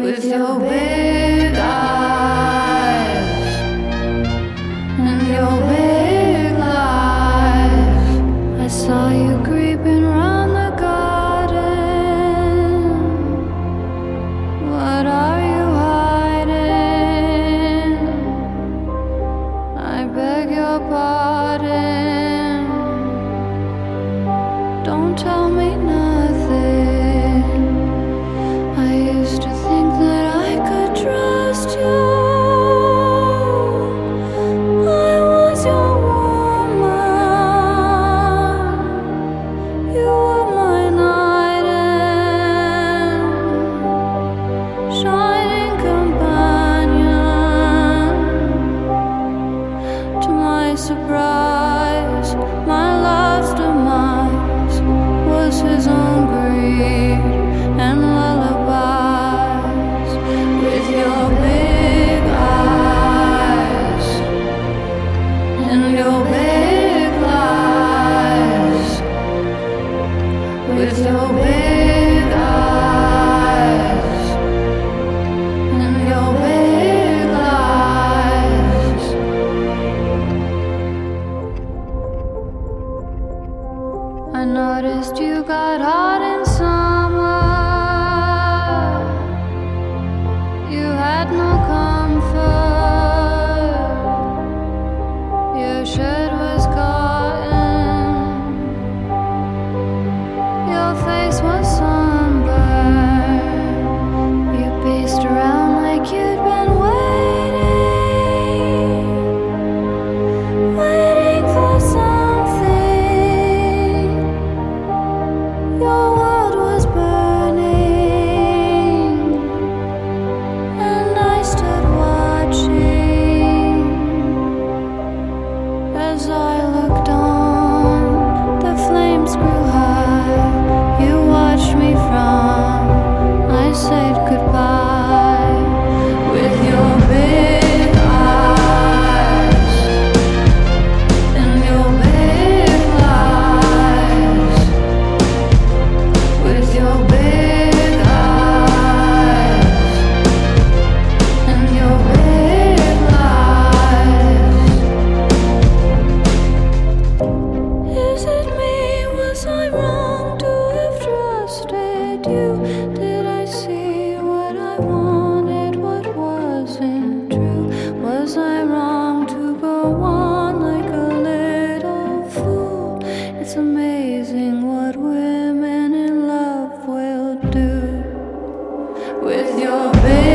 with your big eyes and your big lies. I saw you creeping round the garden. What are you hiding? I beg your pardon. Don't tell me nothing. I used to think that I could trust you. I was your woman. You were my knight and shining companion. To my surprise, my love's demise was his own greed and lullabies. With your big eyes and your big lies. With your big eyes and your big lies. I noticed you got hot in summer. You had no comfort. Your shirt was cotton. Your face was sunburned. You paced around like you'd been waiting for something. Your world was burning, and I stood watching. As I looked on, the flames grew high. You watched me from, I said goodbye. With your big eyes and your big lies. With your big eyes and your big lies. Is it me? Was I wrong to have trusted you? Did I see what I wanted, what wasn't true? Was I wrong to go on like a little fool? It's amazing what women in love will do with your big